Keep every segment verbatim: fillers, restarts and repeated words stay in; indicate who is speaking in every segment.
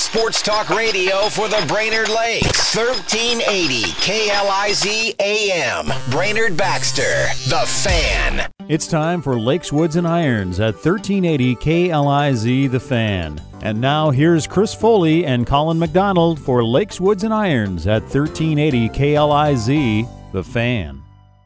Speaker 1: Sports Talk Radio for the Brainerd Lakes. thirteen eighty K L I Z A M. Brainerd Baxter, The Fan.
Speaker 2: It's time for Lakes, Woods, and Irons at thirteen eighty K L I Z The Fan. And now here's Chris Foley and Colin McDonald for Lakes, Woods, and Irons at thirteen eighty K L I Z The Fan.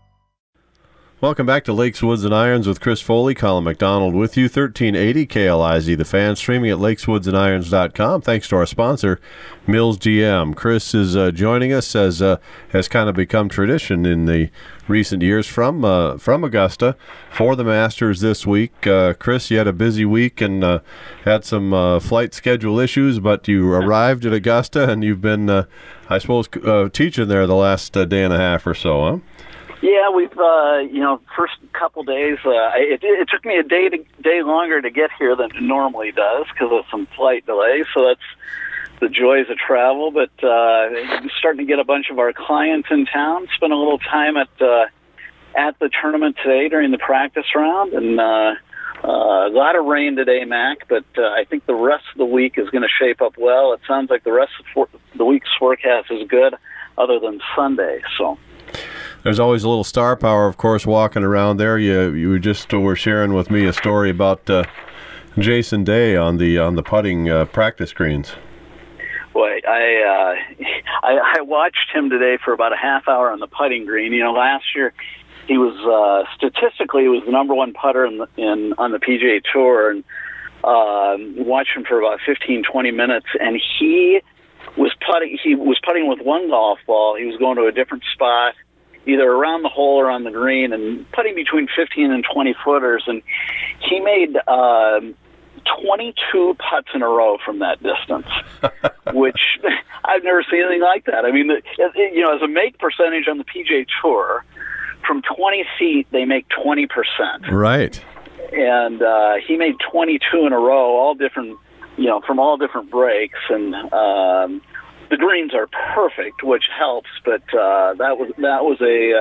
Speaker 3: Welcome back to Lakes, Woods, and Irons with Chris Foley, Colin McDonald with you, thirteen eighty K L I Z The Fan, streaming at lakes woods and irons dot com. Thanks to our sponsor, Mills G M. Chris is uh, joining us as uh, has kind of become tradition in the recent years from uh, from Augusta for the Masters this week. Uh, Chris, you had a busy week and uh, had some uh, flight schedule issues, but you arrived at Augusta and you've been, uh, I suppose, uh, teaching there the last uh, day and a half or so, huh?
Speaker 4: Yeah, we've, uh, you know, first couple days, uh, it, it took me a day to, day longer to get here than it normally does because of some flight delays, so that's the joys of travel, but uh, starting to get a bunch of our clients in town, spent a little time at uh, at the tournament today during the practice round, and uh, uh, a lot of rain today, Mac, but uh, I think the rest of the week is going to shape up well. It sounds like the rest of for- the week's forecast is good other than Sunday, so...
Speaker 3: There's always a little star power, of course, walking around there. You you just were sharing with me a story about uh, Jason Day on the on the putting uh, practice greens.
Speaker 4: Boy, I, uh, I I watched him today for about a half hour on the putting green. You know, last year he was uh, statistically he was the number one putter in, the, in on the P G A Tour, and uh, watched him for about fifteen, twenty minutes, and he was putting. He was putting with one golf ball. He was going to a different spot, either around the hole or on the green, and putting between fifteen and twenty footers. And he made uh, twenty-two putts in a row from that distance, which I've never seen anything like that. I mean, it, it, you know, as a make percentage on the P G A Tour, from twenty feet, they make twenty percent.
Speaker 3: Right.
Speaker 4: And uh, he made twenty-two in a row, all different, you know, from all different breaks. And, um, the greens are perfect, which helps, but uh, that was that was a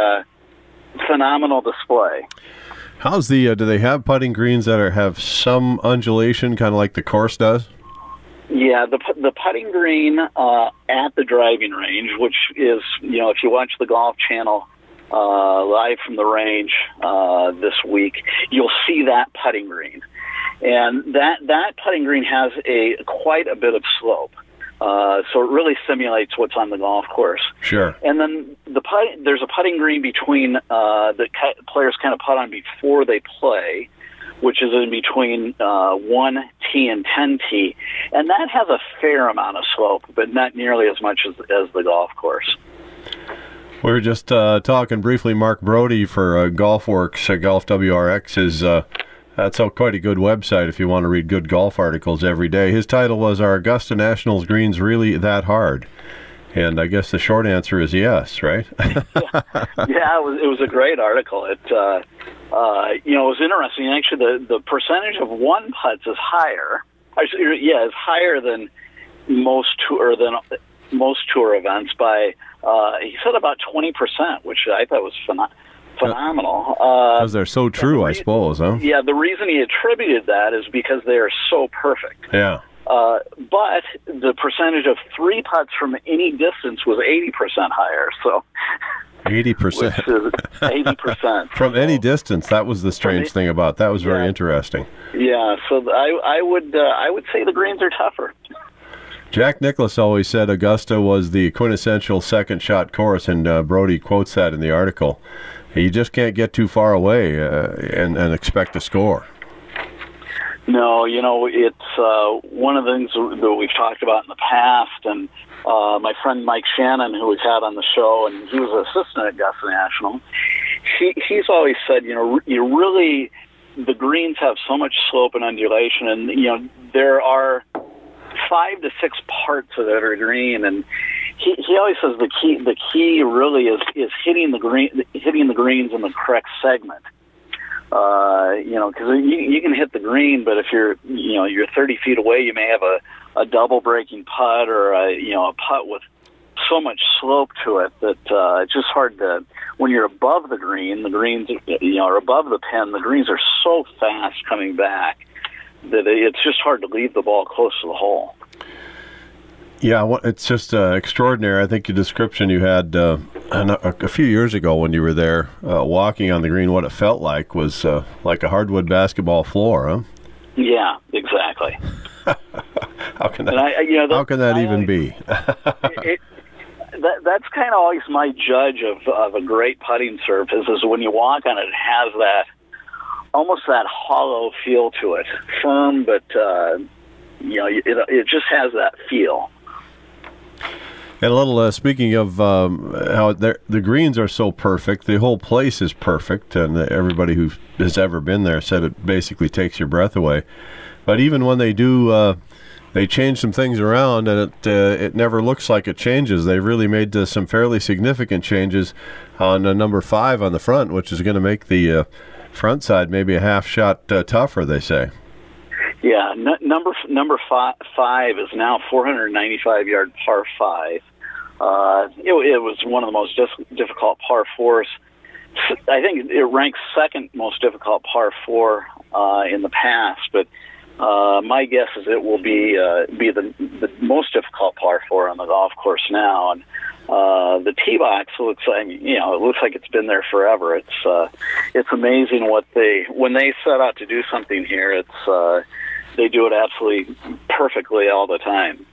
Speaker 4: uh, phenomenal display.
Speaker 3: How's the? Uh, do they have putting greens that are have some undulation, kind of like the course does?
Speaker 4: Yeah, the the putting green uh, at the driving range, which is, you know, if you watch the Golf Channel uh, live from the range uh, this week, you'll see that putting green, and that that putting green has a quite a bit of slope. Uh, so it really simulates what's on the golf course.
Speaker 3: Sure.
Speaker 4: And then the putt, there's a putting green between uh, the players kind of putt on before they play, which is in between uh, one tee and ten tee, and that has a fair amount of slope, but not nearly as much as as the golf course.
Speaker 3: We were just uh, talking briefly. Mark Brody for uh, GolfWorks, uh, Golf W R X is. Uh, That's a, quite a good website if you want to read good golf articles every day. His title was, "Are Augusta Nationals greens really that hard?" And I guess the short answer is yes, right?
Speaker 4: yeah, yeah it, was, it was a great article. It, uh, uh, you know, it was interesting. Actually, the, the percentage of one putts is higher. Yeah, is higher than most tour than most tour events by. Uh, he said about twenty percent, which I thought was phenomenal. Phenomenal.
Speaker 3: Because uh, they're so true,
Speaker 4: the
Speaker 3: I
Speaker 4: re-
Speaker 3: suppose, huh?
Speaker 4: Yeah, the reason he attributed that is because they are so perfect.
Speaker 3: Yeah.
Speaker 4: Uh, but the percentage of three putts from any distance was eighty percent higher. So
Speaker 3: eighty percent.
Speaker 4: eighty percent.
Speaker 3: From so, any distance. That was the strange thing about that. Was very
Speaker 4: yeah.
Speaker 3: interesting.
Speaker 4: Yeah, so I, I would uh, I would say the greens are tougher.
Speaker 3: Jack Nicklaus always said Augusta was the quintessential second shot course, and uh, Brody quotes that in the article. You just can't get too far away uh, and, and expect to score.
Speaker 4: No, you know, it's uh, one of the things that we've talked about in the past, and uh, my friend Mike Shannon, who we've had on the show, and he was an assistant at Augusta National, he, he's always said, you know, you really, the greens have so much slope and undulation, and, you know, there are five to six parts of it are green, and he he always says the key the key really is is hitting the green hitting the greens in the correct segment. Uh, you know, because you you can hit the green, but if you're you know you're thirty feet away, you may have a a double breaking putt or a you know a putt with so much slope to it that uh, it's just hard to. When you're above the green, the greens you know are above the pin. The greens are so fast coming back that it's just hard to leave the ball close to the hole.
Speaker 3: Yeah, well, it's just uh, extraordinary. I think your description you had uh, a, a few years ago when you were there uh, walking on the green, what it felt like was uh, like a hardwood basketball floor, huh?
Speaker 4: Yeah, exactly.
Speaker 3: How can that,
Speaker 4: I, you know, the,
Speaker 3: how can that
Speaker 4: I,
Speaker 3: even be?
Speaker 4: it, that, that's kind of always my judge of, of a great putting surface is when you walk on it, it has that, almost that hollow feel to it. Firm, but, uh, you know, it, it just has that feel.
Speaker 3: And a little, uh, speaking of um, how the greens are so perfect, the whole place is perfect, and everybody who has ever been there said it basically takes your breath away. But even when they do, uh, they change some things around, and it uh, it never looks like it changes. They really made uh, some fairly significant changes on uh, number five on the front, which is going to make the uh, front side maybe a half shot uh, tougher, they say.
Speaker 4: Yeah, n- number number five, five is now four ninety-five yard par five. Uh, it, it was one of the most dis- difficult par fours. I think it ranks second most difficult par four uh, in the past, but uh, my guess is it will be uh, be the, the most difficult par four on the golf course now. And uh, the tee box looks like, you know, it looks like it's been there forever. It's uh, it's amazing what they when they set out to do something here. It's uh, they do it absolutely perfectly all the time.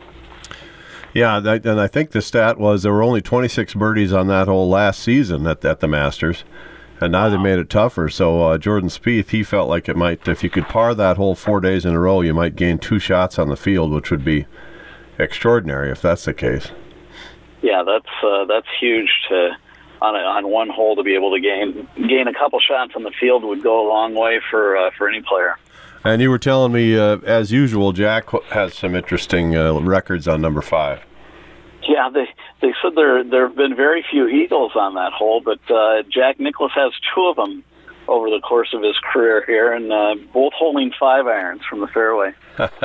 Speaker 3: Yeah, that, and I think the stat was there were only twenty-six birdies on that hole last season at, at the Masters, and now wow. they made it tougher. So uh, Jordan Spieth, he felt like it might, if you could par that hole four days in a row, you might gain two shots on the field, which would be extraordinary if that's the case.
Speaker 4: Yeah, that's uh, that's huge to on a, on one hole to be able to gain gain a couple shots on the field would go a long way for uh, for any player.
Speaker 3: And you were telling me, uh, as usual, Jack has some interesting uh, records on number five.
Speaker 4: Yeah, they they said there there have been very few eagles on that hole, but uh, Jack Nicklaus has two of them over the course of his career here, and uh, both holding five irons from the fairway.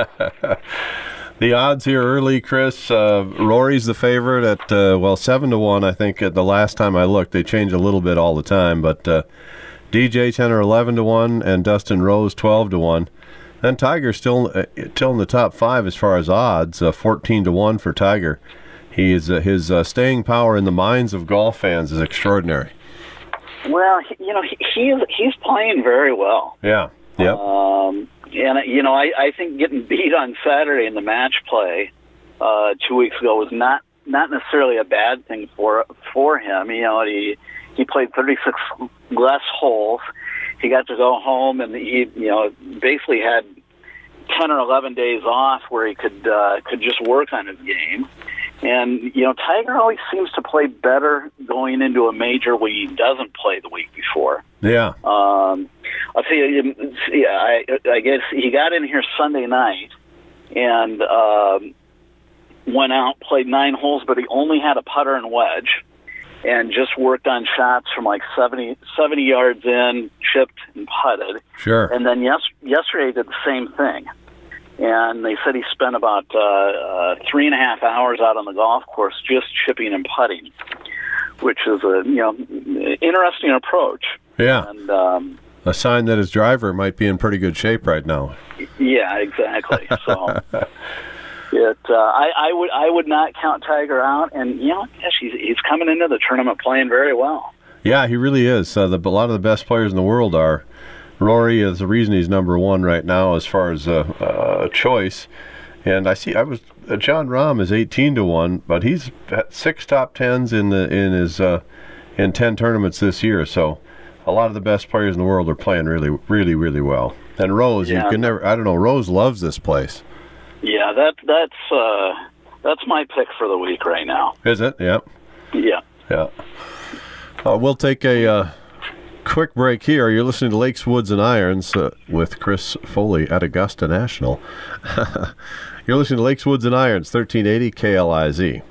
Speaker 3: The odds here early, Chris. Uh, Rory's the favorite at uh, well seven to one. I think at the last time I looked, they change a little bit all the time, but. Uh, D J ten or eleven to one, and Dustin Rose twelve to one. Then Tiger still uh, still in the top five as far as odds, uh, fourteen to one for Tiger. He is uh, his uh, staying power in the minds of golf fans is extraordinary.
Speaker 4: Well, you know, he, he's he's playing very well.
Speaker 3: Yeah. Yep.
Speaker 4: Um, and you know, I, I think getting beat on Saturday in the match play uh, two weeks ago was not not necessarily a bad thing for for him. You know, he. He played thirty-six less holes. He got to go home, and he, you know, basically had ten or eleven days off where he could uh, could just work on his game. And you know, Tiger always seems to play better going into a major when he doesn't play the week before.
Speaker 3: Yeah.
Speaker 4: Um, I'll tell you. Yeah, I, I guess he got in here Sunday night and um, went out, played nine holes, but he only had a putter and wedge. And just worked on shots from like seventy, seventy yards in, chipped and putted.
Speaker 3: Sure.
Speaker 4: And then yes, yesterday he did the same thing. And they said he spent about uh, uh, three and a half hours out on the golf course just chipping and putting, which is a you know interesting approach.
Speaker 3: Yeah.
Speaker 4: And um,
Speaker 3: a sign that his driver might be in pretty good shape right now.
Speaker 4: Yeah, exactly. So. It, uh, I, I would I would not count Tiger out, and you know, gosh, he's he's coming into the tournament playing very well.
Speaker 3: Yeah, he really is. Uh, the, a lot of the best players in the world are. Rory is the reason he's number one right now as far as a uh, uh, choice. And I see I was uh, John Rahm is eighteen to one, but he's at six top tens in the in his uh, in ten tournaments this year. So a lot of the best players in the world are playing really really really well. And Rose, yeah. you can never I don't know. Rose loves this place.
Speaker 4: Yeah, that that's uh, that's my pick for the week right now.
Speaker 3: Is it? Yeah.
Speaker 4: Yeah.
Speaker 3: Yeah. Uh, we'll take a uh, quick break here. You're listening to Lakes, Woods, and Irons uh, with Chris Foley at Augusta National. You're listening to Lakes, Woods, and Irons, thirteen eighty K L I Z.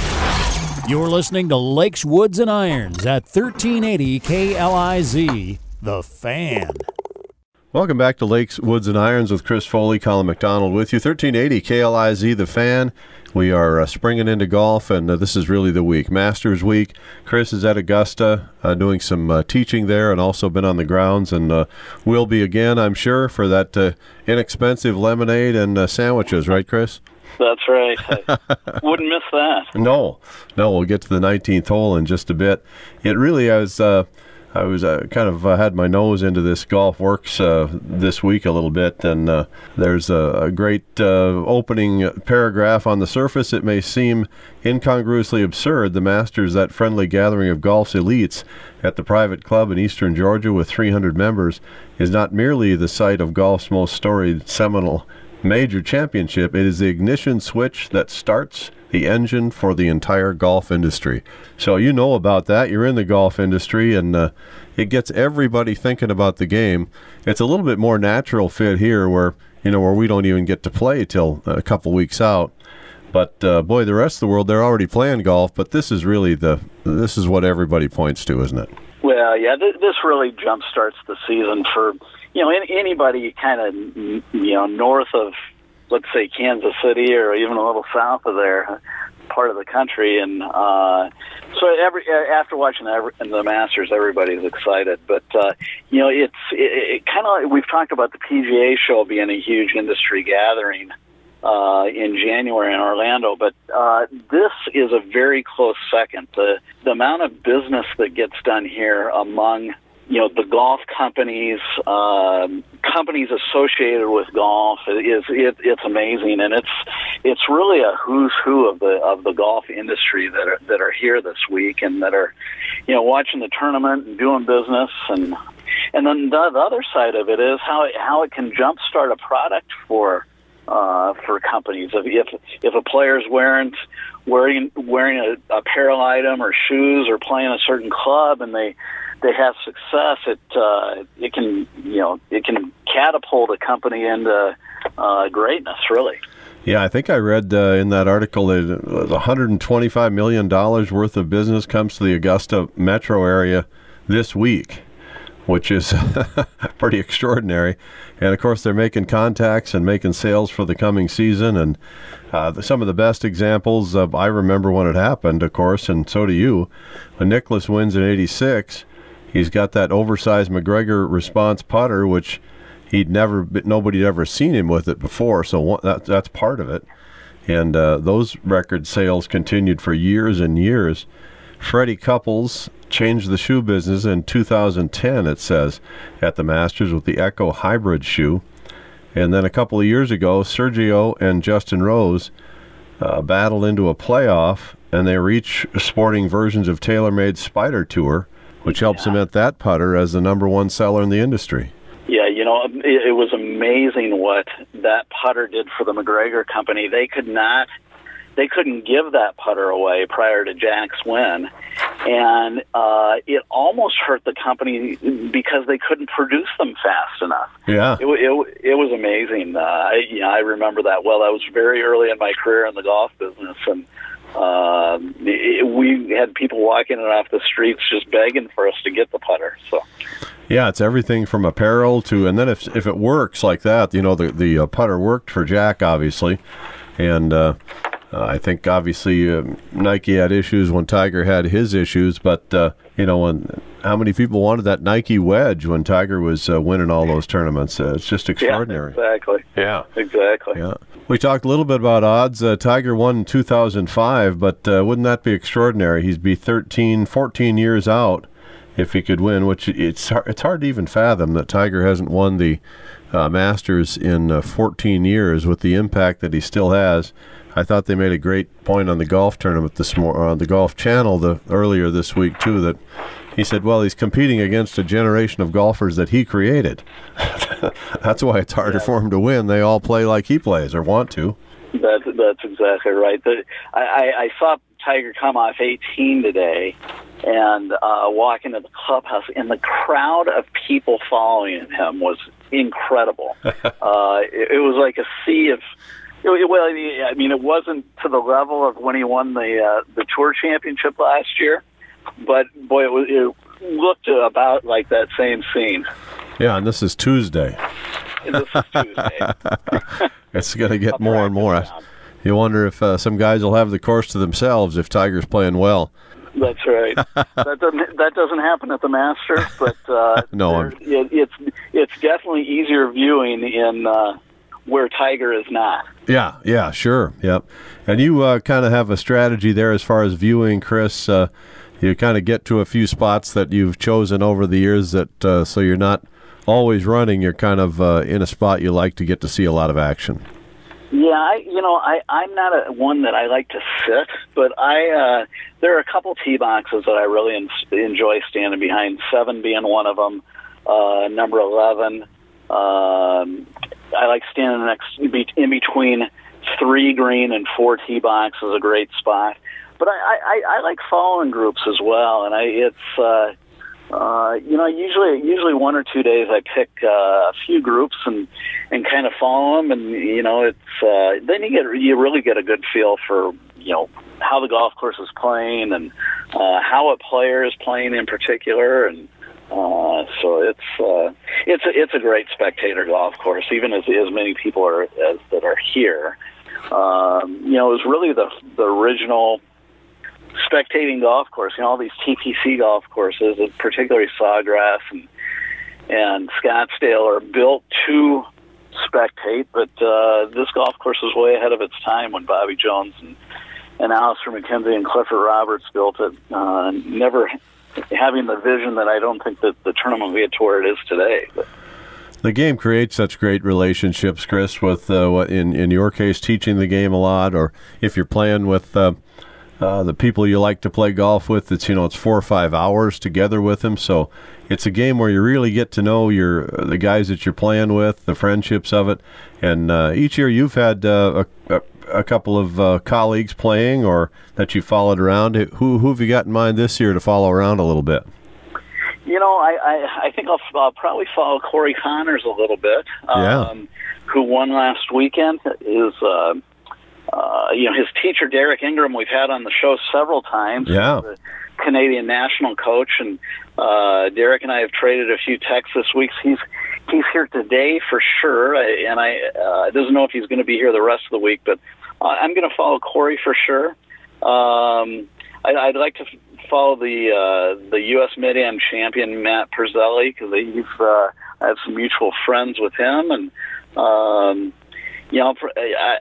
Speaker 2: You're listening to Lakes, Woods, and Irons at thirteen eighty K L I Z, The Fan.
Speaker 3: Welcome back to Lakes, Woods, and Irons with Chris Foley, Colin McDonald with you. thirteen eighty K L I Z, The Fan. We are uh, springing into golf, and uh, this is really the week. Masters week. Chris is at Augusta uh, doing some uh, teaching there and also been on the grounds, and uh, will be again, I'm sure, for that uh, inexpensive lemonade and uh, sandwiches. Right, Chris?
Speaker 4: That's right. I wouldn't miss that.
Speaker 3: No, no. We'll get to the nineteenth hole in just a bit. It really, I was, uh, I was uh, kind of uh, had my nose into this Golf Works uh, this week a little bit, and uh, there's a, a great uh, opening paragraph. On the surface, it may seem incongruously absurd. The Masters, that friendly gathering of golf's elites at the private club in eastern Georgia with three hundred members, is not merely the site of golf's most storied, seminal major championship. It is the ignition switch that starts the engine for the entire golf industry. So you know about that. You're in the golf industry, and uh, it gets everybody thinking about the game. It's a little bit more natural fit here, where you know where we don't even get to play till a couple weeks out. But uh, boy, the rest of the world, they're already playing golf. But this is really the this is what everybody points to, isn't it?
Speaker 4: Well, yeah, th- this really jumpstarts the season for you know any, anybody kind of you know north of, let's say, Kansas City or even a little south of there, part of the country. And uh, so every after watching the, the Masters, everybody's excited. But, uh, you know, it's it, it kind of like we've talked about the P G A show being a huge industry gathering uh, in January in Orlando. But uh, this is a very close second. The, the amount of business that gets done here among you know, the golf companies, um, companies associated with golf is it, it's amazing, and it's it's really a who's who of the of the golf industry that are that are here this week and that are, you know, watching the tournament and doing business, and and then the, the other side of it is how it, how it can jumpstart a product for uh, for companies. If if if a player's wearing wearing wearing a apparel item or shoes or playing a certain club and they they have success, it uh, it can you know it can catapult a company into uh, greatness, really.
Speaker 3: Yeah, I think I read uh, in that article that one hundred twenty-five million dollars worth of business comes to the Augusta metro area this week, which is pretty extraordinary. And of course, they're making contacts and making sales for the coming season. And uh, some of the best examples of, I remember when it happened, of course, and so do you, when Nicklaus wins in eighty-six. He's got that oversized McGregor Response putter, which he'd never, nobody'd ever seen him with it before. So one, that, that's part of it. And uh, those record sales continued for years and years. Freddie Couples changed the shoe business in two thousand ten, it says, at the Masters with the Echo Hybrid shoe. And then a couple of years ago, Sergio and Justin Rose uh, battled into a playoff, and they were each sporting versions of TaylorMade Spider Tour, which helped yeah. cement that putter as the number one seller in the industry.
Speaker 4: Yeah, you know, it, it was amazing what that putter did for the McGregor company. They could not, they couldn't give that putter away prior to Jack's win, and uh, it almost hurt the company because they couldn't produce them fast enough.
Speaker 3: Yeah,
Speaker 4: it it, it was amazing. Uh, I, you know, I remember that well. That was very early in my career in the golf business, and Uh, it, we had people walking it off the streets just begging for us to get the putter. So,
Speaker 3: yeah, it's everything from apparel to, and then if if it works like that, you know, the the uh, putter worked for Jack, obviously, and uh, uh, I think obviously uh, Nike had issues when Tiger had his issues, but uh, you know, when how many people wanted that Nike wedge when Tiger was uh, winning all those tournaments? Uh, it's just extraordinary.
Speaker 4: Yeah, exactly.
Speaker 3: Yeah,
Speaker 4: exactly.
Speaker 3: Yeah. We talked a little bit about odds. Uh, Tiger won in two thousand five, but uh, wouldn't that be extraordinary? He'd be thirteen, fourteen years out if he could win, which it's hard, it's hard to even fathom that Tiger hasn't won the uh, Masters in uh, fourteen years with the impact that he still has. I thought they made a great point on the golf tournament this morning, on the Golf Channel the, earlier this week, too, that he said, well, he's competing against a generation of golfers that he created. That's why it's harder yeah. for him to win. They all play like he plays or want to.
Speaker 4: That's, that's exactly right. The, I, I, I saw Tiger come off eighteen today and uh, walk into the clubhouse, and the crowd of people following him was incredible. uh, it, it was like a sea of... It, well, I mean, it wasn't to the level of when he won the uh, the Tour Championship last year, but boy, it, was, it looked about like that same scene.
Speaker 3: Yeah, and this is Tuesday.
Speaker 4: And this is Tuesday.
Speaker 3: It's going to get more and more. You wonder if uh, some guys will have the course to themselves if Tiger's playing well.
Speaker 4: That's right. that doesn't that doesn't happen at the Masters, but uh,
Speaker 3: no,
Speaker 4: it, it's it's definitely easier viewing in. Uh, where Tiger is not.
Speaker 3: Yeah, yeah, sure, yep. And you uh, kind of have a strategy there as far as viewing, Chris. Uh, you kind of get to a few spots that you've chosen over the years that uh, so you're not always running. You're kind of uh, in a spot you like to get to see a lot of action.
Speaker 4: Yeah, I, you know, I, I'm not a one that I like to sit, but I uh, there are a couple tee boxes that I really en- enjoy standing behind, seven being one of them, uh, number eleven. Um, I like standing next in between three green and four tee box is a great spot. But I, I, I like following groups as well, and I it's uh, uh, you know usually usually one or two days I pick uh, a few groups and, and kind of follow them, and you know it's uh, then you get you really get a good feel for you know how the golf course is playing and uh, how a player is playing in particular, and uh, so it's uh, it's a, it's a great spectator golf course, even as as many people are as that are here. Um, you know, it was really the the original spectating golf course. You know, all these T P C golf courses, particularly Sawgrass and and Scottsdale, are built to spectate, but uh, this golf course was way ahead of its time when Bobby Jones and, and Alistair McKenzie and Clifford Roberts built it, uh, never having the vision that I don't think that the tournament will get to where it is today. But
Speaker 3: the game creates such great relationships, Chris, with, uh, what in, in your case, teaching the game a lot, or if you're playing with uh, uh, the people you like to play golf with, it's, you know, it's four or five hours together with them, so it's a game where you really get to know your the guys that you're playing with, the friendships of it, and uh, each year you've had uh, a, a, a couple of uh, colleagues playing or that you followed around. Who, who have you got in mind this year to follow around a little bit?
Speaker 4: You know, I, I, I think I'll, I'll probably follow Corey Connors a little bit,
Speaker 3: yeah.
Speaker 4: um, who won last weekend. Is uh, uh, you know, his teacher, Derek Ingram, we've had on the show several times.
Speaker 3: Yeah.
Speaker 4: The Canadian national coach, and uh, Derek and I have traded a few texts this week. He's he's here today for sure, and I uh, doesn't know if he's going to be here the rest of the week, but uh, I'm going to follow Corey for sure. Um, I, I'd like to follow the uh, the U S Mid-Am champion Matt Perzelli, because he's uh, I have some mutual friends with him, and um, you know I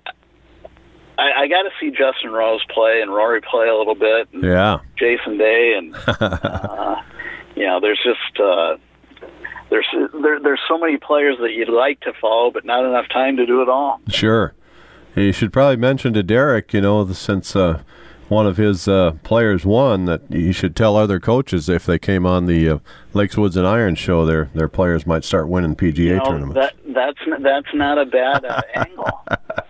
Speaker 4: I, I got to see Justin Rose play and Rory play a little bit, and
Speaker 3: yeah,
Speaker 4: Jason Day, and uh, you know there's just uh, there's there, there's so many players that you'd like to follow, but not enough time to do it all.
Speaker 3: Sure, you should probably mention to Derek, you know, since. Uh, one of his uh, players won, that he should tell other coaches if they came on the uh, Lakes, Woods, and Irons show, their their players might start winning P G A
Speaker 4: you know,
Speaker 3: tournaments.
Speaker 4: That, that's, that's not a bad uh, angle.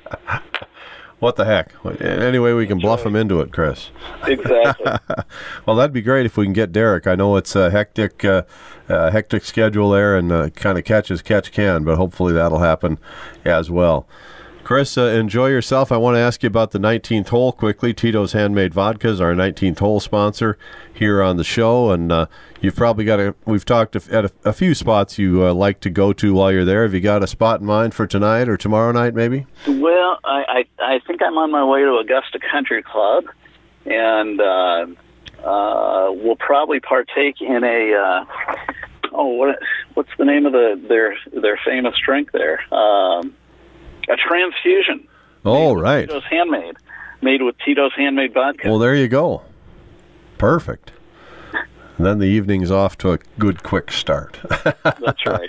Speaker 3: What the heck? Anyway, we can
Speaker 4: that's
Speaker 3: bluff
Speaker 4: right.
Speaker 3: him into it, Chris.
Speaker 4: Exactly.
Speaker 3: Well, that'd be great if we can get Derek. I know it's a hectic, uh, uh, hectic schedule there, and uh, kind of catch as catch can, but hopefully that'll happen as well. Chris, uh, enjoy yourself. I want to ask you about the nineteenth hole quickly. Tito's Handmade Vodka is our nineteenth hole sponsor here on the show, and uh, you've probably got a. We've talked at a, a few spots you uh, like to go to while you're there. Have you got a spot in mind for tonight or tomorrow night, maybe?
Speaker 4: Well, I I, I think I'm on my way to Augusta Country Club, and uh, uh, we'll probably partake in a. Uh, oh, what what's the name of the their their famous drink there? Um, A transfusion.
Speaker 3: Oh, right.
Speaker 4: Tito's Handmade. Made with Tito's Handmade Vodka.
Speaker 3: Well, there you go. Perfect. And then the evening's off to a good, quick start.
Speaker 4: That's right.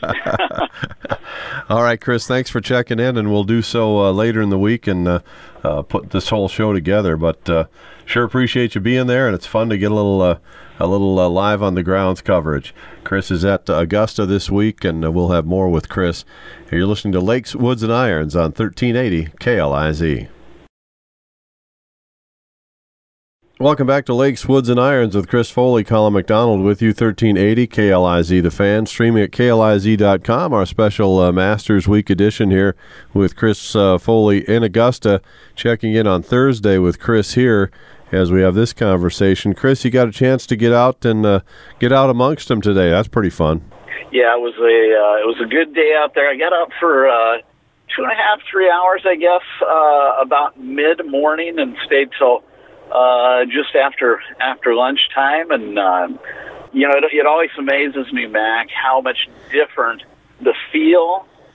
Speaker 3: All right, Chris, thanks for checking in, and we'll do so uh, later in the week and uh, uh, put this whole show together. But uh, sure appreciate you being there, and it's fun to get a little uh, a little uh, live on the grounds coverage. Chris is at uh, Augusta this week, and uh, we'll have more with Chris. You're listening to Lakes, Woods, and Irons on thirteen eighty K L I Z. Welcome back to Lakes, Woods, and Irons with Chris Foley, Colin McDonald with you, thirteen eighty K L I Z, The Fan, streaming at K L I Z dot com, our special uh, Masters Week edition here with Chris uh, Foley in Augusta, checking in on Thursday with Chris here as we have this conversation. Chris, you got a chance to get out and uh, get out amongst them today. That's pretty fun.
Speaker 4: Yeah, it was a uh, it was a good day out there. I got out for uh, two and a half, three hours, I guess, uh, about mid morning, and stayed till uh, just after after lunchtime. And um, you know, it, it always amazes me, Mac, how much different the feel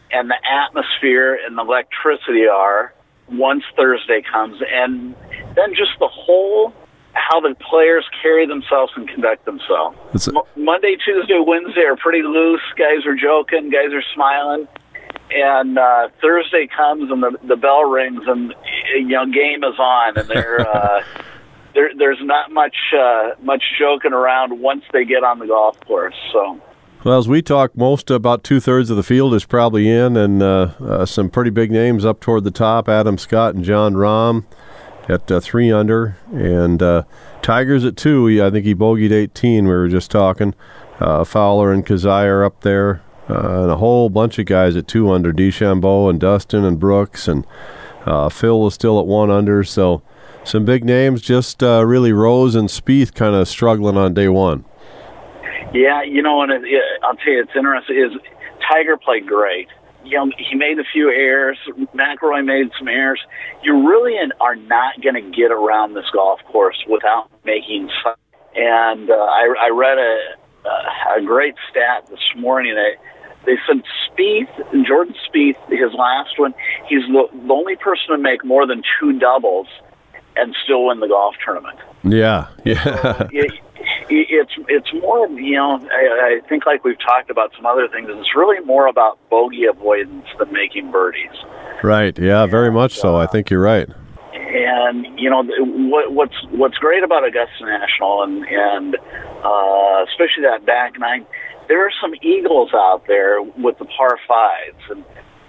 Speaker 4: and the atmosphere and the electricity are once Thursday comes, and then just the whole how the players carry themselves and conduct themselves.
Speaker 3: A-
Speaker 4: M- Monday, Tuesday, Wednesday are pretty loose. Guys are joking. Guys are smiling. And uh, Thursday comes and the the bell rings and you know game is on, and they're uh, there. There's not much uh, much joking around once they get on the golf course. So.
Speaker 3: Well, as we talk, most about two-thirds of the field is probably in, and uh, uh, some pretty big names up toward the top, Adam Scott and John Rahm at uh, three under, and uh, Tiger's at two. He, I think he bogeyed eighteen, we were just talking. Uh, Fowler and Kazai are up there, uh, and a whole bunch of guys at two under, DeChambeau and Dustin and Brooks, and uh, Phil is still at one under, so some big names, just uh, really Rose and Spieth kind of struggling on day one.
Speaker 4: Yeah, you know, and it, it, I'll tell you, it's interesting, is Tiger played great. You know, he made a few errors. McIlroy made some errors. You really are not going to get around this golf course without making some. And uh, I, I read a, a great stat this morning. They, they said Spieth, Jordan Spieth, his last one, he's the, the only person to make more than two doubles and still win the golf tournament.
Speaker 3: Yeah, yeah.
Speaker 4: So it, It's it's more, you know, I, I think like we've talked about some other things, it's really more about bogey avoidance than making birdies.
Speaker 3: Right, yeah, very much so. I think you're right.
Speaker 4: And, you know, what, what's what's great about Augusta National, and, and uh, especially that back nine, there are some eagles out there with the par fives. And,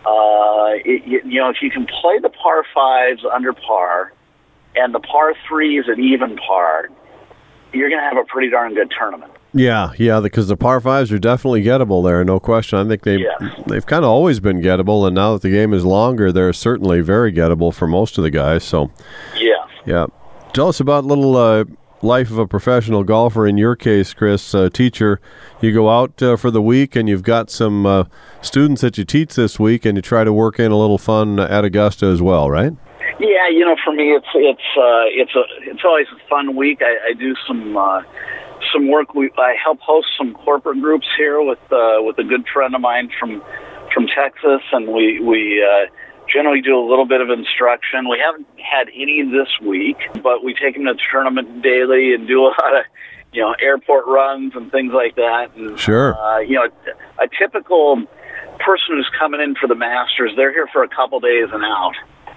Speaker 4: uh, it, you know, if you can play the par fives under par and the par threes at even par, you're going to have a pretty darn good tournament.
Speaker 3: Yeah, yeah, because the par fives are definitely gettable there, no question. I think they've,
Speaker 4: yeah.
Speaker 3: they've kind of always been gettable, and now that the game is longer, they're certainly very gettable for most of the guys. So,
Speaker 4: yeah.
Speaker 3: Yeah. Tell us about a little uh, life of a professional golfer. In your case, Chris, uh, teacher, you go out uh, for the week, and you've got some uh, students that you teach this week, and you try to work in a little fun at Augusta as well, right?
Speaker 4: Yeah, you know, for me, it's it's uh, it's a it's always a fun week. I, I do some uh, some work. We I help host some corporate groups here with uh, with a good friend of mine from from Texas, and we we uh, generally do a little bit of instruction. We haven't had any this week, but we take them to the tournament daily and do a lot of you know airport runs and things like that. And,
Speaker 3: sure.
Speaker 4: Uh, you know, a typical person who's coming in for the Masters, they're here for a couple days and out.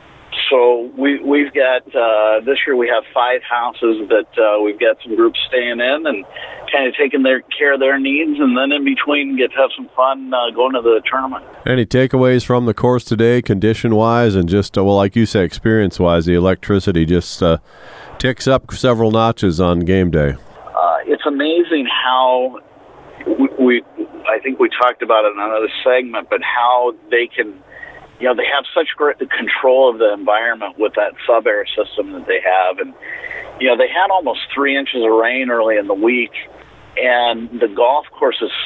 Speaker 4: So we, we've got, uh, this year we have five houses that uh, we've got some groups staying in and kind of taking their care of their needs, and then in between get to have some fun uh, going to the tournament.
Speaker 3: Any takeaways from the course today, condition-wise, and just, uh, well, like you say, experience-wise, the electricity just uh, ticks up several notches on game day?
Speaker 4: Uh, it's amazing how we, we, I think we talked about it in another segment, but how they can, you know, they have such great control of the environment with that sub-air system that they have. And, you know, they had almost three inches of rain early in the week, and the golf course is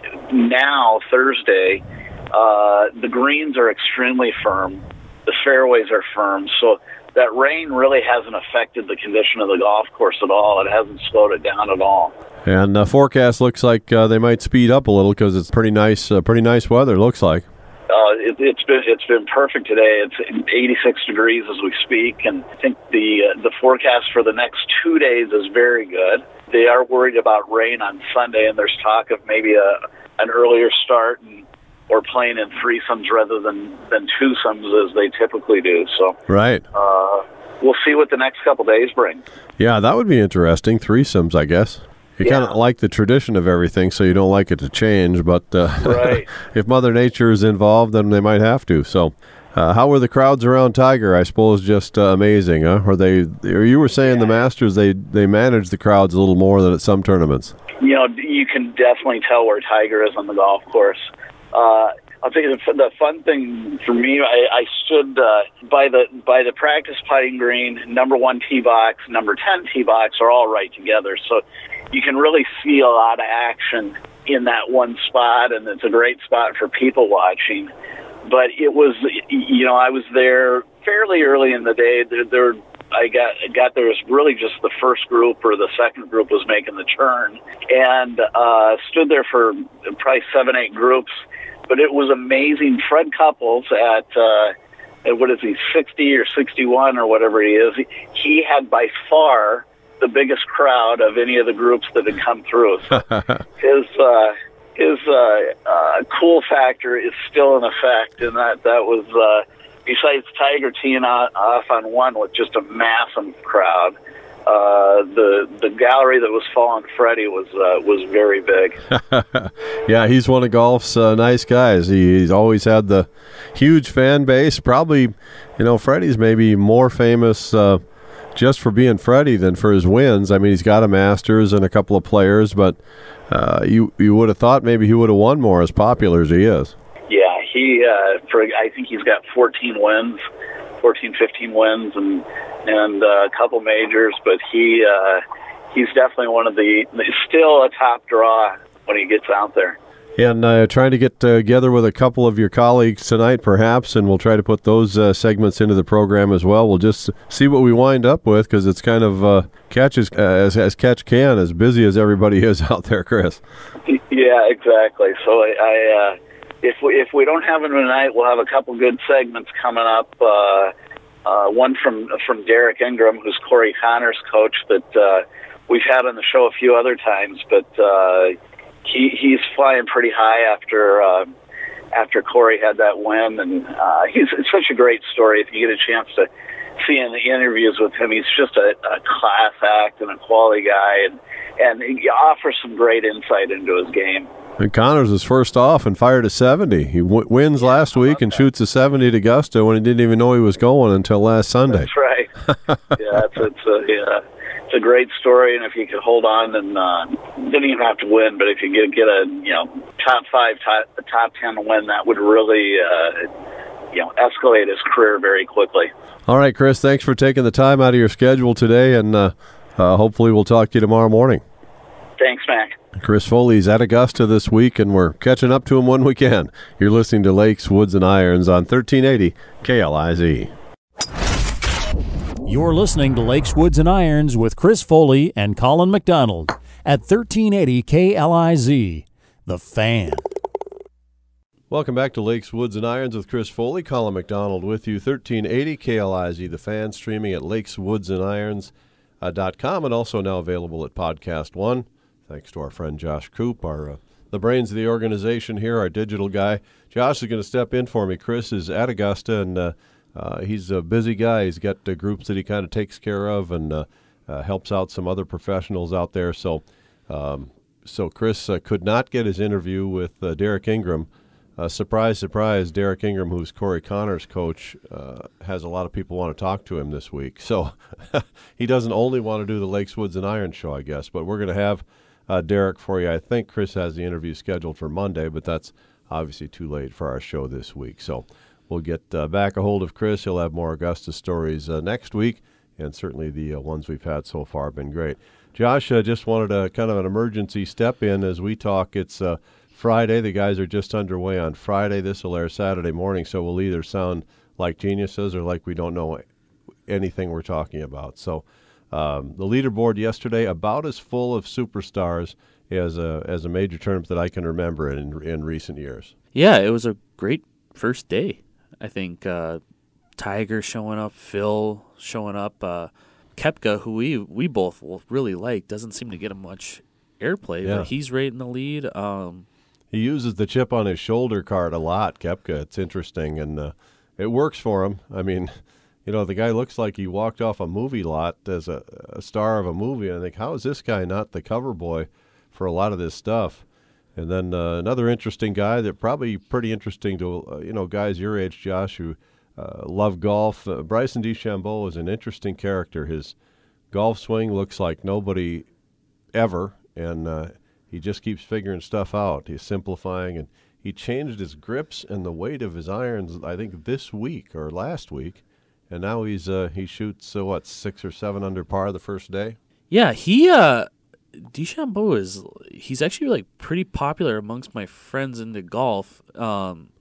Speaker 4: now, Thursday, uh, the greens are extremely firm. The fairways are firm. So that rain really hasn't affected the condition of the golf course at all. It hasn't slowed it down at all.
Speaker 3: And the forecast looks like uh, they might speed up a little because it's pretty nice, uh, pretty nice weather, looks like.
Speaker 4: Uh, it, it's been it's been perfect today. It's eighty-six degrees as we speak, and I think the uh, the forecast for the next two days is very good. They are worried about rain on Sunday, and there's talk of maybe a an earlier start and, or playing in threesomes rather than than twosomes as they typically do. So
Speaker 3: right,
Speaker 4: uh, we'll see what the next couple days bring.
Speaker 3: Yeah, that would be interesting. Threesomes, I guess. You
Speaker 4: yeah.
Speaker 3: kind of like the tradition of everything, so you don't like it to change. But uh,
Speaker 4: right.
Speaker 3: if Mother Nature is involved, then they might have to. So, uh, how were the crowds around Tiger? I suppose just uh, amazing, huh? Or they? Or you were saying yeah. the Masters they they manage the crowds a little more than at some tournaments.
Speaker 4: You know, you can definitely tell where Tiger is on the golf course. Uh, I'll tell you the, the fun thing for me. I, I stood uh, by the by the practice putting green, number one tee box, number ten tee box are all right together. So you can really see a lot of action in that one spot, and it's a great spot for people watching. But it was, you know, I was there fairly early in the day. There, there I got got there was really just the first group or the second group was making the turn, and uh, stood there for probably seven, eight groups. but it was amazing. Fred Couples at, uh, at what is he, sixty or sixty-one or whatever he is, he, he had by far the biggest crowd of any of the groups that had come through. So his uh, his uh, uh, cool factor is still in effect, and that that was uh, besides Tiger teeing off on one with just a massive crowd. Uh, the the gallery that was following Freddie was uh, was very big.
Speaker 3: Yeah, he's one of golf's uh, nice guys. He, he's always had the huge fan base. Probably, you know, Freddie's maybe more famous uh, just for being Freddie than for his wins. I mean, he's got a Masters and a couple of players, but uh, you you would have thought maybe he would have won more as popular as he is.
Speaker 4: Yeah, he. Uh, for I think he's got fourteen wins, fourteen, fifteen wins, and. and uh, a couple majors, but he uh, he's definitely one of the still a top draw when he gets out there.
Speaker 3: And uh, trying to get together with a couple of your colleagues tonight, perhaps, and we'll try to put those uh, segments into the program as well. We'll just see what we wind up with, because it's kind of uh, catch as, uh, as, as catch can, as busy as everybody is out there, Chris.
Speaker 4: Yeah, exactly. So I, I uh, if we if we don't have them tonight, we'll have a couple good segments coming up. Uh, Uh, one from from Derek Ingram, who's Corey Connors' coach, that uh, we've had on the show a few other times, but uh, he he's flying pretty high after uh, after Corey had that win, and uh, he's it's such a great story. If you get a chance to see in the interviews with him, he's just a, a class act and a quality guy, and and he offers some great insight into his game.
Speaker 3: And Connors was first off and fired a seventy. He w- wins last week and shoots a seventy at Augusta when he didn't even know he was going until last Sunday.
Speaker 4: That's right. yeah, it's it's a yeah, it's a great story, and if you could hold on and uh, didn't even have to win, but if you get get a you know top five, top a top ten win, that would really uh, you know escalate his career very quickly.
Speaker 3: All right, Chris, thanks for taking the time out of your schedule today, and uh, uh, hopefully we'll talk to you tomorrow morning.
Speaker 4: Thanks, Mac.
Speaker 3: Chris Foley's at Augusta this week, and we're catching up to him when we can. You're listening to Lakes, Woods, and Irons on thirteen eighty K L I Z.
Speaker 2: You're listening to Lakes, Woods, and Irons with Chris Foley and Colin McDonald at thirteen eighty K L I Z, The Fan.
Speaker 3: Welcome back to Lakes, Woods, and Irons with Chris Foley. Colin McDonald with you, thirteen eighty K L I Z, The Fan, streaming at lakes woods and irons dot com, and also now available at Podcast One. Thanks to our friend Josh Coop, our uh, the brains of the organization here, our digital guy. Josh is going to step in for me. Chris is at Augusta, and uh, uh, he's a busy guy. He's got uh, groups that he kind of takes care of and uh, uh, helps out some other professionals out there. So, um, so Chris uh, could not get his interview with uh, Derek Ingram. Uh, surprise, surprise, Derek Ingram, who's Corey Connors' coach, uh, has a lot of people want to talk to him this week. So he doesn't only want to do the Lakes, Woods, and Irons show, I guess, but we're going to have Uh, Derek for you. I think Chris has the interview scheduled for Monday, but that's obviously too late for our show this week. So we'll get uh, back a hold of Chris. He'll have more Augusta stories uh, next week, and certainly the uh, ones we've had so far have been great. Josh, uh, just wanted a kind of an emergency step in as we talk. It's uh, Friday. The guys are just underway on Friday. This will air Saturday morning, so we'll either sound like geniuses or like we don't know anything we're talking about. So Um, the leaderboard yesterday, about as full of superstars as a as a major tournament that I can remember in in recent years.
Speaker 5: Yeah, it was a great first day. I think uh, Tiger showing up, Phil showing up, uh, Koepka, who we we both really like, doesn't seem to get him much airplay,
Speaker 3: yeah.
Speaker 5: but he's right in the lead. Um,
Speaker 3: he uses the chip on his shoulder card a lot, Koepka. It's interesting, and uh, it works for him. I mean, you know, the guy looks like he walked off a movie lot as a, a star of a movie. And I think, how is this guy not the cover boy for a lot of this stuff? And then uh, another interesting guy that probably pretty interesting to, uh, you know, guys your age, Josh, who uh, love golf. Uh, Bryson DeChambeau is an interesting character. His golf swing looks like nobody ever, and uh, he just keeps figuring stuff out. He's simplifying, and he changed his grips and the weight of his irons, I think, this week or last week. And now he's uh, he shoots uh, what six or seven under par the first day.
Speaker 5: Yeah, he uh, DeChambeau is he's actually like pretty popular amongst my friends into golf. Um,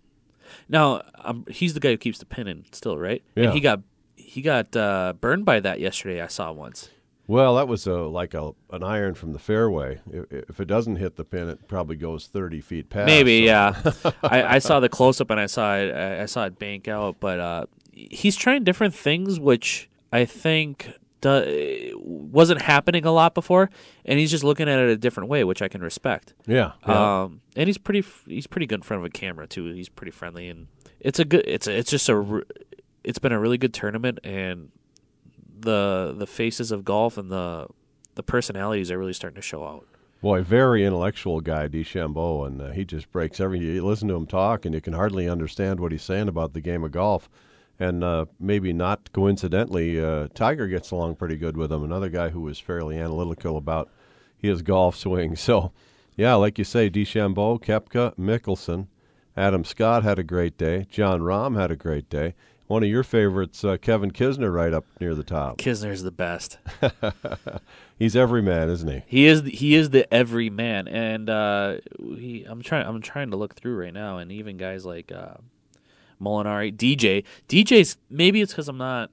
Speaker 5: now um, he's the guy who keeps the pin in still, right?
Speaker 3: Yeah.
Speaker 5: And he got he got uh, burned by that yesterday. I saw once.
Speaker 3: Well, that was a, like a an iron from the fairway. If, if it doesn't hit the pin, it probably goes thirty feet past.
Speaker 5: Maybe,
Speaker 3: so.
Speaker 5: yeah. I, I saw the close up and I saw it. I, I saw it bank out, but uh, he's trying different things, which I think do, wasn't happening a lot before, and he's just looking at it a different way, which I can respect.
Speaker 3: Yeah. yeah.
Speaker 5: Um, and he's pretty. He's pretty good in front of a camera too. He's pretty friendly, and it's a good. It's a, it's just a. It's been a really good tournament, and the the faces of golf and the the personalities are really starting to show out.
Speaker 3: Boy, very intellectual guy, DeChambeau, and uh, he just breaks every. You listen to him talk, and you can hardly understand what he's saying about the game of golf. And uh, maybe not coincidentally, uh, Tiger gets along pretty good with him. Another guy who was fairly analytical about his golf swing. So, yeah, like you say, DeChambeau, Koepka, Mickelson, Adam Scott had a great day. Jon Rahm had a great day. One of your favorites, uh, Kevin Kisner, right up near the top.
Speaker 5: Kisner's the best.
Speaker 3: He's every man, isn't he?
Speaker 5: He is. He is the every man, and uh, he. I'm trying. I'm trying to look through right now, and even guys like uh, Molinari, D J, D J's. Maybe it's because I'm not.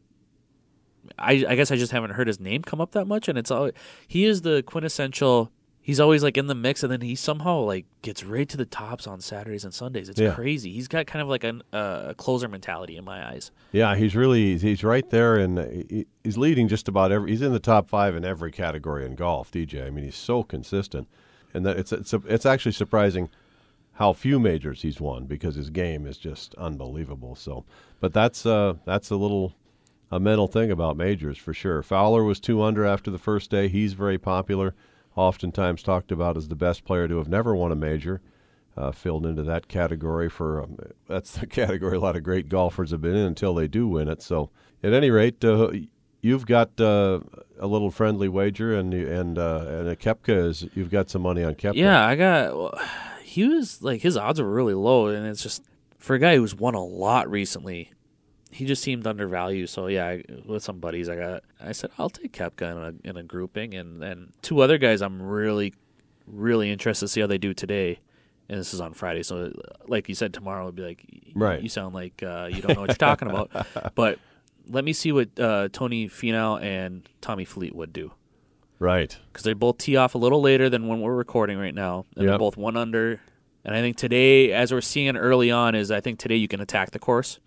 Speaker 5: I I guess I just haven't heard his name come up that much, and it's all. He is the quintessential. He's always like in the mix, and then he somehow like gets right to the tops on Saturdays and Sundays. It's
Speaker 3: yeah.
Speaker 5: crazy. He's got kind of like a, a closer mentality in my eyes.
Speaker 3: Yeah, he's really he's right there, and he, he's leading just about every. He's in the top five in every category in golf. D J. I mean, he's so consistent, and that it's it's it's actually surprising how few majors he's won because his game is just unbelievable. So, but that's uh that's a little a mental thing about majors for sure. Fowler was two under after the first day. He's very popular. Oftentimes talked about as the best player to have never won a major, uh, filled into that category for um, that's the category a lot of great golfers have been in until they do win it. So, at any rate, uh, you've got uh, a little friendly wager, and and uh, and a Koepka is you've got some money on Koepka.
Speaker 5: Yeah, I got. Well, he was like his odds were really low, and it's just for a guy who's won a lot recently. He just seemed undervalued, so yeah. I, with some buddies, I got. I said I'll take Koepka in a in a grouping, and then two other guys I'm really, really interested to see how they do today. And this is on Friday, so like you said, tomorrow would be like,
Speaker 3: right.
Speaker 5: You sound like uh, you don't know what you're talking about. But let me see what uh, Tony Finau and Tommy Fleetwood do.
Speaker 3: Right,
Speaker 5: because they both tee off a little later than when we're recording right now, and
Speaker 3: yep.
Speaker 5: they're both one under. And I think today, as we're seeing early on, is I think today you can attack the course.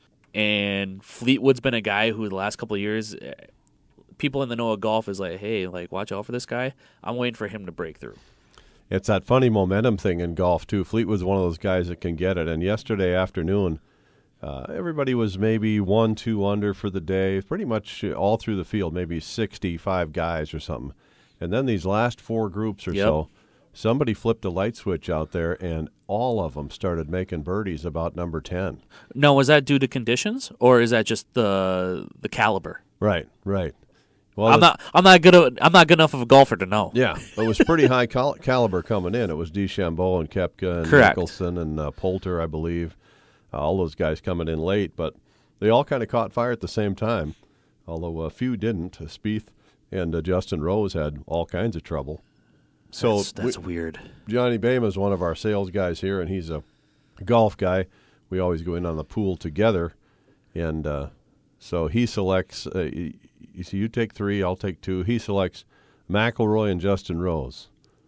Speaker 5: And Fleetwood's been a guy who the last couple of years, people in the know of golf is like, hey, like watch out for this guy. I'm waiting for him to break through.
Speaker 3: It's that funny momentum thing in golf too. Fleetwood's one of those guys that can get it. And yesterday afternoon, uh, everybody was maybe one, two under for the day, pretty much all through the field, maybe sixty-five guys or something. And then these last four groups or
Speaker 5: yep.
Speaker 3: so, somebody flipped a light switch out there, and all of them started making birdies about number ten.
Speaker 5: No, was that due to conditions, or is that just the the caliber?
Speaker 3: Right, right. Well,
Speaker 5: I'm not. I'm not good. Of, I'm not good enough of a golfer to know.
Speaker 3: Yeah, it was pretty high cal- caliber coming in. It was DeChambeau and Koepka and
Speaker 5: Correct.
Speaker 3: Mickelson and uh, Poulter, I believe. Uh, all those guys coming in late, but they all kind of caught fire at the same time. Although a few didn't. Uh, Spieth and uh, Justin Rose had all kinds of trouble. So
Speaker 5: that's, that's
Speaker 3: we,
Speaker 5: weird.
Speaker 3: Johnny Bama is one of our sales guys here, and he's a golf guy. We always go in on the pool together, and uh, so he selects. Uh, you see, you take three, I'll take two. He selects McIlroy and Justin Rose,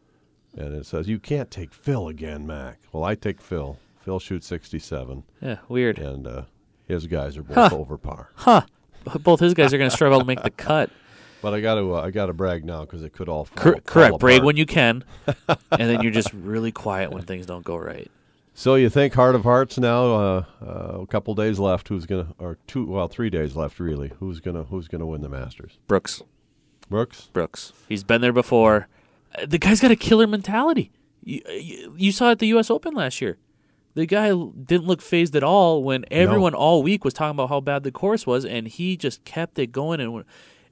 Speaker 3: and it says you can't take Phil again, Mac. Well, I take Phil. Phil shoots sixty-seven.
Speaker 5: Yeah, weird.
Speaker 3: And uh, his guys are both
Speaker 5: huh.
Speaker 3: over par.
Speaker 5: Huh. Both his guys are going to struggle to make the cut.
Speaker 3: But I got to uh, I got to brag now because it could all fall,
Speaker 5: Cor-
Speaker 3: fall
Speaker 5: correct.
Speaker 3: apart.
Speaker 5: Brag when you can, and then you're just really quiet when things don't go right.
Speaker 3: So you think heart of hearts now? Uh, uh, a couple days left. Who's gonna? Or two? Well, three days left really. Who's gonna? Who's gonna win the Masters?
Speaker 5: Brooks.
Speaker 3: Brooks.
Speaker 5: Brooks. He's been there before. Uh, the guy's got a killer mentality. You, you, you saw it at the U S Open last year. The guy didn't look phased at all when everyone
Speaker 3: no.
Speaker 5: all week was talking about how bad the course was, and he just kept it going. And,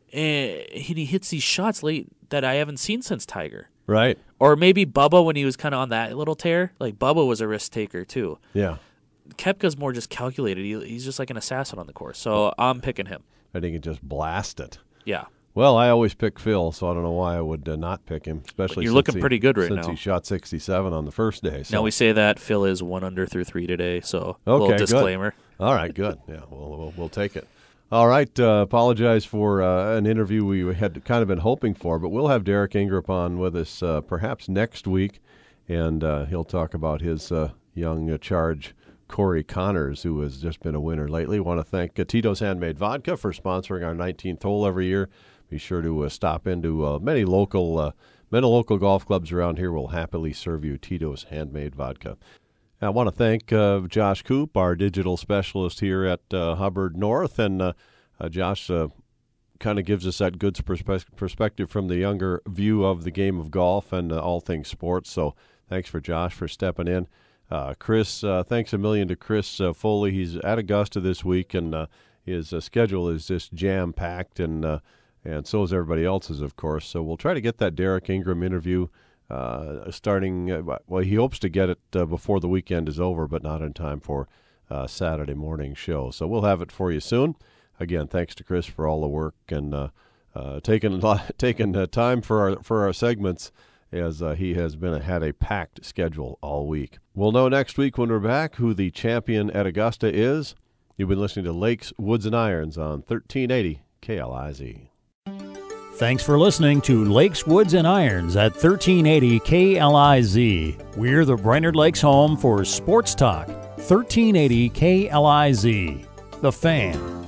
Speaker 5: and he hits these shots late that I haven't seen since Tiger.
Speaker 3: Right.
Speaker 5: Or maybe Bubba when he was kind of on that little tear. Like, Bubba was a risk taker, too.
Speaker 3: Yeah.
Speaker 5: Koepka's more just calculated. He, he's just like an assassin on the course. So I'm picking him.
Speaker 3: I think he just blast it.
Speaker 5: Yeah.
Speaker 3: Well, I always pick Phil, so I don't know why I would uh, not pick him. Especially
Speaker 5: but you're
Speaker 3: since
Speaker 5: looking
Speaker 3: he,
Speaker 5: pretty good right
Speaker 3: since
Speaker 5: now.
Speaker 3: he shot sixty-seven on the first day. So.
Speaker 5: Now we say that Phil is one under through three today, so a
Speaker 3: okay,
Speaker 5: little disclaimer.
Speaker 3: Good. All right, good. Yeah, we'll, we'll we'll take it. All right. Uh, apologize for uh, an interview we had kind of been hoping for, but we'll have Derek Ingrip on with us uh, perhaps next week, and uh, he'll talk about his uh, young uh, charge, Corey Connors, who has just been a winner lately. Want to thank uh, Tito's Handmade Vodka for sponsoring our nineteenth hole every year. Be sure to uh, stop into uh, many local uh, many local golf clubs around here will happily serve you Tito's Handmade Vodka. I want to thank uh, Josh Coop, our digital specialist here at uh, Hubbard North, and uh, uh, Josh uh, kind of gives us that good perspe- perspective from the younger view of the game of golf and uh, all things sports. So thanks for Josh for stepping in. Uh, Chris, uh, thanks a million to Chris uh, Foley. He's at Augusta this week, and uh, his uh, schedule is just jam-packed, and uh, and so is everybody else's, of course. So we'll try to get that Derek Ingram interview Uh, starting, uh, well, he hopes to get it uh, before the weekend is over, but not in time for uh, Saturday morning show. So we'll have it for you soon. Again, thanks to Chris for all the work and uh, uh, taking taking uh, time for our for our segments, as uh, he has been had a packed schedule all week. We'll know next week when we're back who the champion at Augusta is. You've been listening to Lakes, Woods, and Irons on thirteen eighty K L I Z.
Speaker 2: Thanks for listening to Lakes, Woods, and Irons at thirteen eighty K L I Z. We're the Brainerd Lakes home for sports talk. thirteen eighty K L I Z, The Fan.